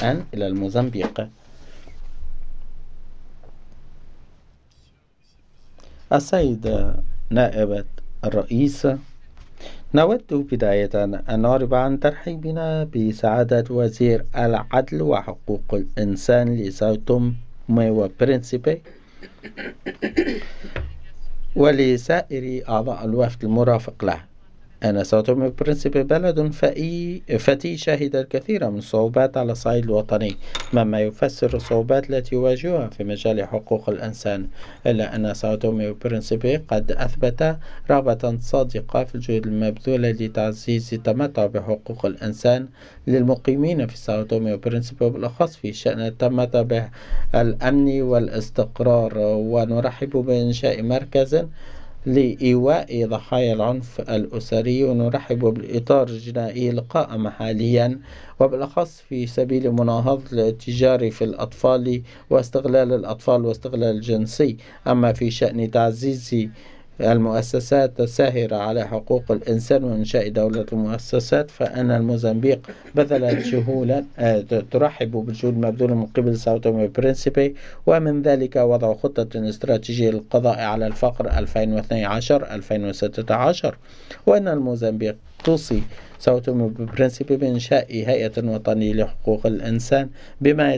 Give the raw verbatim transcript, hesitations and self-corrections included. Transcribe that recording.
الآن إلى الموزمبيق. السيد نائبة الرئيس، نود بداية أن نعرب عن ترحيبنا بسعادة وزير العدل وحقوق الإنسان لساو تومي وبرينسيبي ولسائر أعضاء الوفد المرافق له. أن ساو تومي وبرينسيبي بلد فئي فتي شهد الكثير من الصعوبات على الصعيد الوطني، مما يفسر الصعوبات التي يواجهها في مجال حقوق الإنسان، إلا أن ساو تومي وبرينسيبي قد أثبت رغبة صادقة في الجهود المبذولة لتعزيز التمتع بحقوق الإنسان للمقيمين في ساو تومي وبرينسيبي، وبالأخص في شأن التمتع بالأمن والاستقرار. ونرحب بإنشاء مركز لإيواء ضحايا العنف الأسري، ونرحب بالإطار الجنائي القائم حاليا، وبالأخص في سبيل مناهضة الاتجار في الأطفال واستغلال الأطفال واستغلال الجنسي. أما في شأن تعزيز المؤسسات الساهرة على حقوق الإنسان وإنشاء دولة المؤسسات، فأن الموزمبيق بذلت شهودا ترحب بالجهود المبذولة من قبل ساو تومي وبرينسيبي، ومن ذلك وضع خطة استراتيجية للقضاء على الفقر ألفين واثني عشر ألفين وستة عشر. وأن الموزمبيق توصي ساو تومي وبرينسيبي بإنشاء هيئة وطنية لحقوق الإنسان بما